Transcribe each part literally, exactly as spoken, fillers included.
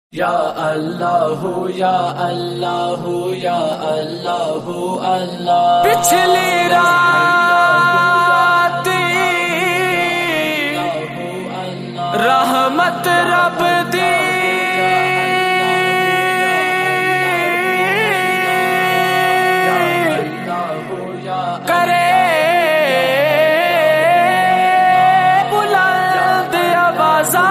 या अल्लाह या अल्लाह या अल्लाह अल्लाह। पिछली रात रहमत रब दी करे बुलंद आवाज़ा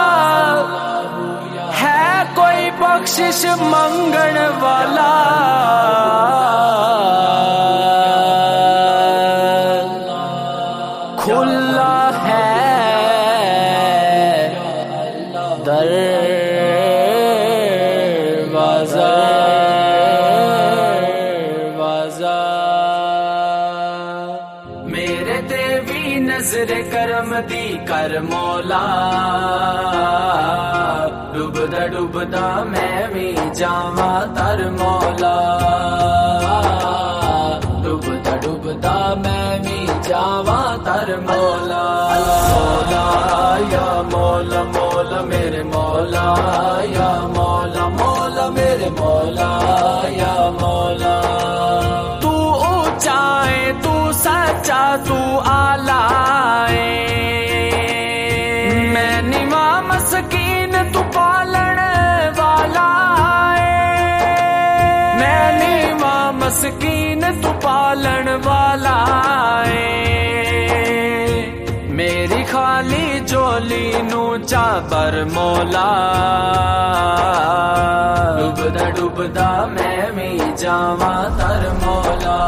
है कोई बख्शिश मंगण वाला। खुला है दरवाज़ा वाज़ा मेरे देवी नजर करम दी कर मौला। डुबदा डुबदा मैं भी जावा तर मौला। डुबदा डुबदा मैं भी जावा तर मौला। मौला या मौला मौला मेरे मौला या मौला मौला मेरे मौला या मौला। तू ऊंचा है तू सच्चा तू आला है। मैं निवा मस्कीन तू पालन वाला है। मैं निवा मस्कीन तू पालन वाला है। मेरी खाली झोली नू चाबर मौला। डुबदा डुबदा मैं भी जावा तर मौला।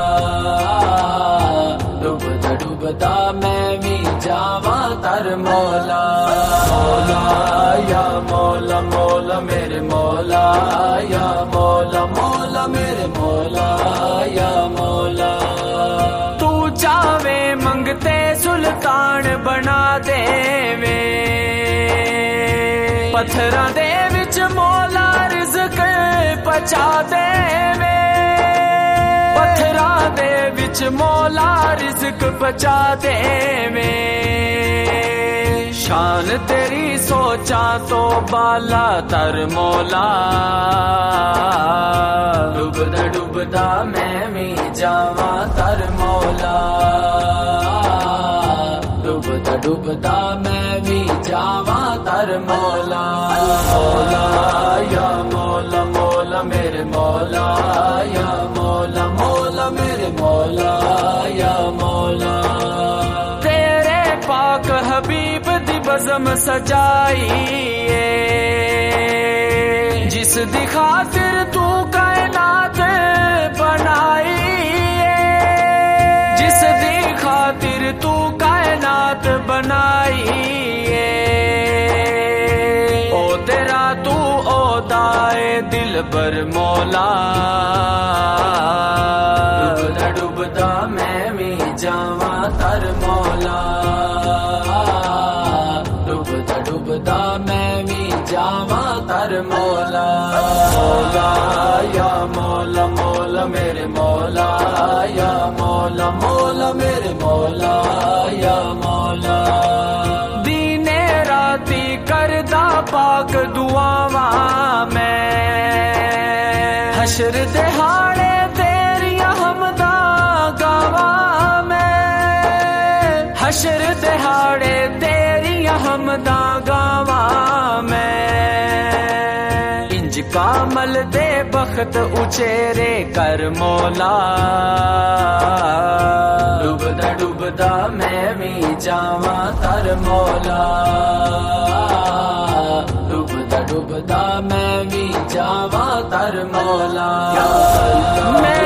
डुबदा डुबदा मैं भी जावा तर मौला। मौला या मौला मौला मेरे मौला या मौला मौला मेरे मौला या मौला। तू चावे मंगते सुल्तान बना देवे। पत्थरां दे विच मौला रिज़्क पचा देवे। पत्थरां दे विच मौला रिज़्क पचा देवे। शान तेरी सोचा तो बाला तर मौला। डुबदा डुबदा मैं भी जावा तर मौला। डुबदा डुबदा मैं भी जावा तर मौला। मौला या मौला मौला मेरे मौला या मौला मौला मेरे मौला या मौला। तेरे पाक हबीब दी बज़म सजाई जिस दी खातिर तू कायनात बनाई। जिस दी खातिर तू कायनात बनाई। ओ तेरा तू ओदाए दिल बर मौला। डुबदा डुबदा मैं भी जावा तर मौला। डुबदा डुबदा मैं भी जावा तर मौला। मौला या मौला मौला मेरे मौला या मौला मौला मेरे मौला या मौला। दीने राती करदा पाक दुआवा मैं। हशर दिहाड़े तेरियां हमदा गावा मैं। हशर दिहाड़े तेरियां हमदा गावा मैं। इंज कामल दे बख्त उचेरे कर मौला। डुबदा डुबदा मैं भी जावा तर मौला। डुबदा डुबदा मैं भी जावा तर मौला। मैं